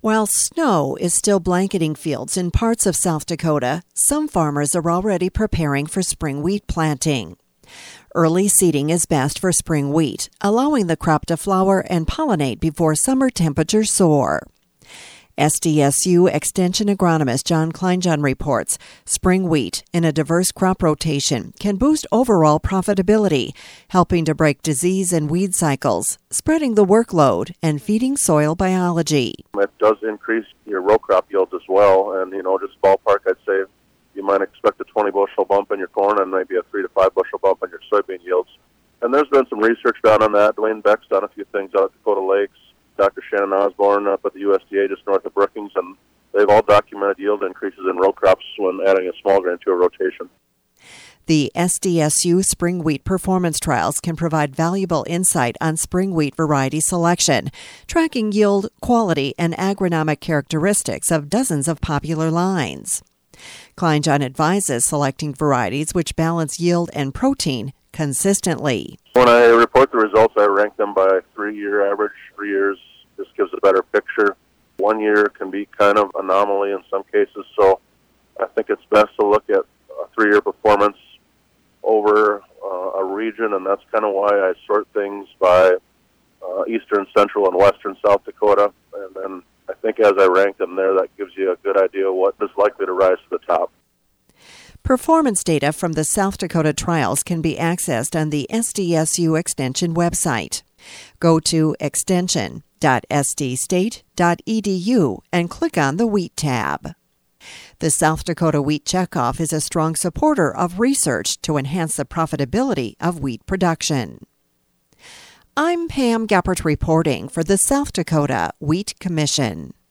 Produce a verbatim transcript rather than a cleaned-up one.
While snow is still blanketing fields in parts of South Dakota, some farmers are already preparing for spring wheat planting. Early seeding is best for spring wheat, allowing the crop to flower and pollinate before summer temperatures soar. S D S U Extension agronomist John Kleinjohn reports spring wheat in a diverse crop rotation can boost overall profitability, helping to break disease and weed cycles, spreading the workload, and feeding soil biology. It does increase your row crop yields as well, and, you know, just ballpark, I'd say you might expect a twenty bushel bump in your corn and maybe a three to five bushel bump in your soybean yields. And there's been some research done on that. Dwayne Beck's done a few things out at Dakota Lakes. Doctor Shannon Osborne up at the U S D A just north of Brookings, and they've all documented yield increases in row crops when adding a small grain to a rotation. The S D S U spring wheat performance trials can provide valuable insight on spring wheat variety selection, tracking yield, quality, and agronomic characteristics of dozens of popular lines. Kleinjohn advises selecting varieties which balance yield and protein consistently. When I report the results, I rank them by three-year average. Three years just gives a better picture. One year can be kind of anomaly in some cases, so I think it's best to look at a three-year performance over uh, a region, and that's kind of why I sort things by uh, eastern, central, and western South Dakota. And then I think as I rank them there, that gives you a good idea of what is likely to rise to the top. Performance data from the South Dakota trials can be accessed on the S D S U Extension website. Go to extension dot s d state dot e d u and click on the Wheat tab. The South Dakota Wheat Checkoff is a strong supporter of research to enhance the profitability of wheat production. I'm Pam Geppert reporting for the South Dakota Wheat Commission.